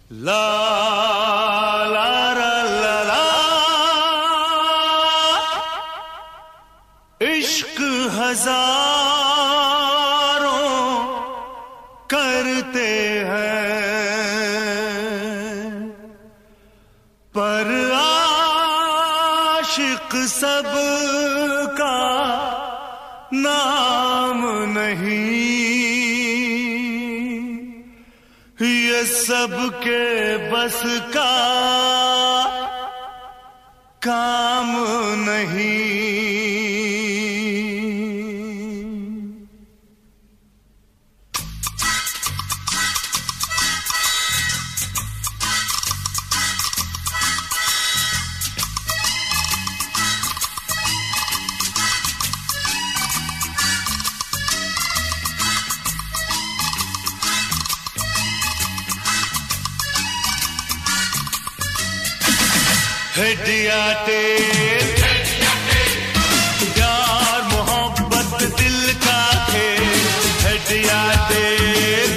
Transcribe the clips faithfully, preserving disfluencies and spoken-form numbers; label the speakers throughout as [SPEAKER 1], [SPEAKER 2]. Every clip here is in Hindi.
[SPEAKER 1] ला ला ला ला ला इश्क हजारों करते हैं पर आशिक सबका नाम नहीं। ये सबके बस का काम नहीं। हड्डियाँ तेल प्यार मोहब्बत दिल का खेल। हड्डियाँ तेल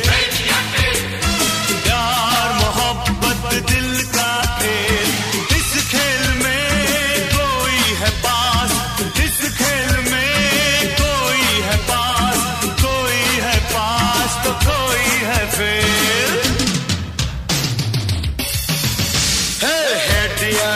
[SPEAKER 1] प्यार मोहब्बत दिल का खेल। इस खेल में कोई है पास, इस खेल में कोई है पास, कोई है पास तो कोई है फेल। हड्डियाँ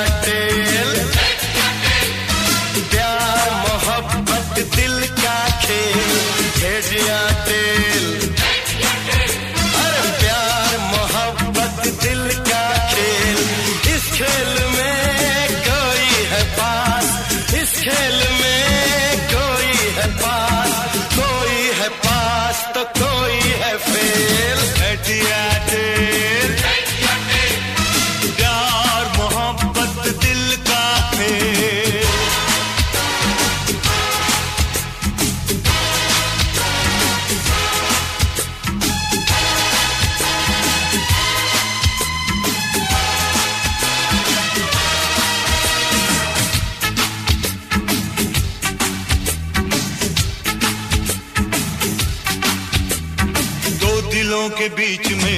[SPEAKER 1] दिल का खेल। हड्डियाँ तेल अरे प्यार मोहब्बत दिल का खेल। इस खेल में कोई है पास, इस खेल में कोई है पास, कोई है पास तो कोई है फेल। हड्डियाँ तेल प्यार मोहब्बत दिल का खेल। दिलों के बीच में